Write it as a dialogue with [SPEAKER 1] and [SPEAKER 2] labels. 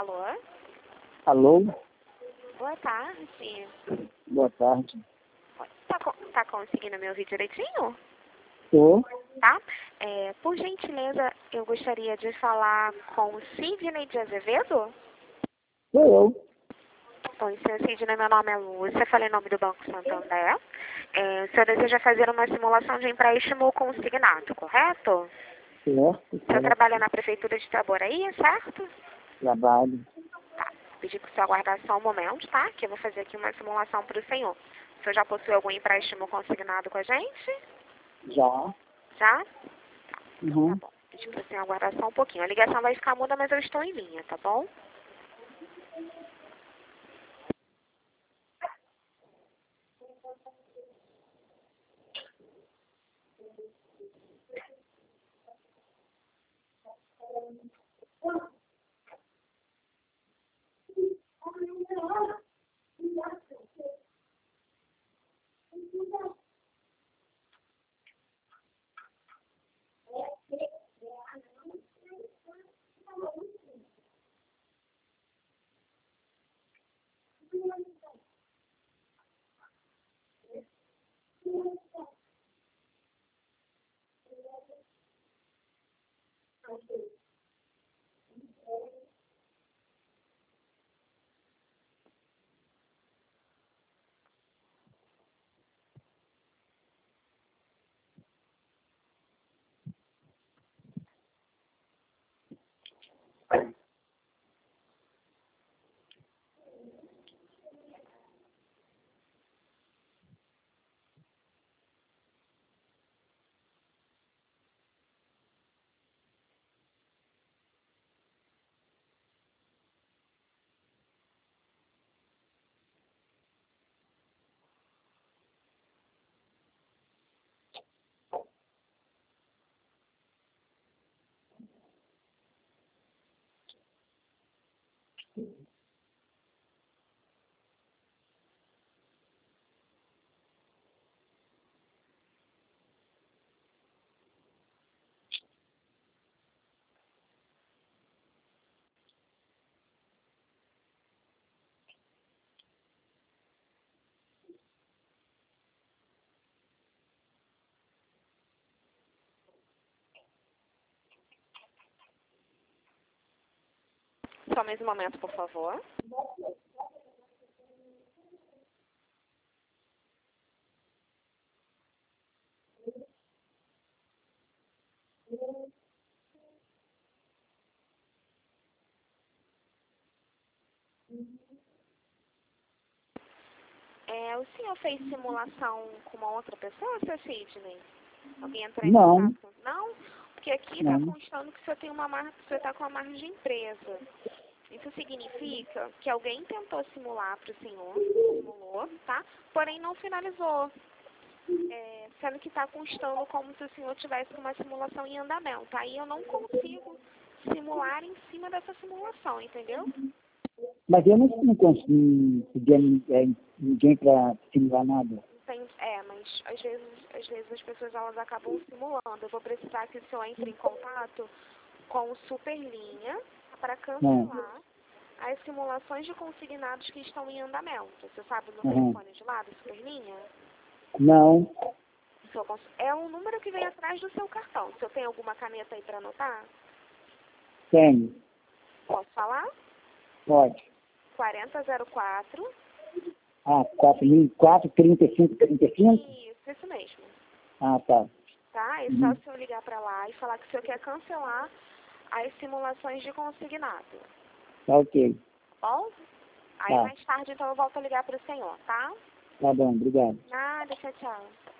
[SPEAKER 1] Alô?
[SPEAKER 2] Alô?
[SPEAKER 1] Boa tarde.
[SPEAKER 2] Boa tarde.
[SPEAKER 1] Tá conseguindo me ouvir direitinho?
[SPEAKER 2] Tô.
[SPEAKER 1] Tá? Por gentileza, eu gostaria de falar com o Sidney de Azevedo.
[SPEAKER 2] Sou eu.
[SPEAKER 1] Oi, seu Sidney, meu nome é Lúcia, falei em nome do Banco Santander. O senhor deseja fazer uma simulação de empréstimo consignado, correto?
[SPEAKER 2] Certo.
[SPEAKER 1] O senhor trabalha na Prefeitura de Itaboraí, certo?
[SPEAKER 2] Trabalho.
[SPEAKER 1] Tá. Pedir para o senhor aguardar só um momento, tá? Que eu vou fazer aqui uma simulação para o senhor. O senhor já possui algum empréstimo consignado com a gente?
[SPEAKER 2] Já.
[SPEAKER 1] Já?
[SPEAKER 2] Uhum.
[SPEAKER 1] Tá bom. Pedir para o senhor aguardar só um pouquinho. A ligação vai ficar muda, mas eu estou em linha, tá bom? Só mais um momento, por favor. O senhor fez simulação com uma outra pessoa, seu Sidney? Alguém entrou em
[SPEAKER 2] Não.
[SPEAKER 1] contato? Não? Porque aqui está
[SPEAKER 2] Não.
[SPEAKER 1] constando que o senhor tem uma marca, que o senhor está com a marca de empresa. Isso significa que alguém tentou simular para o senhor, simulou, tá? Porém não finalizou. Sendo que está constando como se o senhor tivesse uma simulação em andamento. Aí eu não consigo simular em cima dessa simulação, entendeu?
[SPEAKER 2] Mas eu não consegui ninguém para simular nada.
[SPEAKER 1] Mas às vezes as pessoas elas acabam simulando. Eu vou precisar que o senhor entre em contato com o Superlinha para cancelar as simulações de consignados que estão em andamento. Você sabe o telefone de lá do Superlinha?
[SPEAKER 2] Não.
[SPEAKER 1] É um número que vem atrás do seu cartão. O senhor tem alguma caneta aí para anotar?
[SPEAKER 2] Tenho.
[SPEAKER 1] Posso falar?
[SPEAKER 2] Pode.
[SPEAKER 1] 4004.
[SPEAKER 2] 4.004, 35, 35?
[SPEAKER 1] Isso mesmo.
[SPEAKER 2] Tá.
[SPEAKER 1] Tá? É só o senhor ligar para lá e falar que o senhor quer cancelar as simulações de consignado.
[SPEAKER 2] Tá ok.
[SPEAKER 1] Bom? Aí mais tarde, então, eu volto a ligar para o senhor, tá?
[SPEAKER 2] Tá bom, obrigado.
[SPEAKER 1] Nada, tchau, tchau.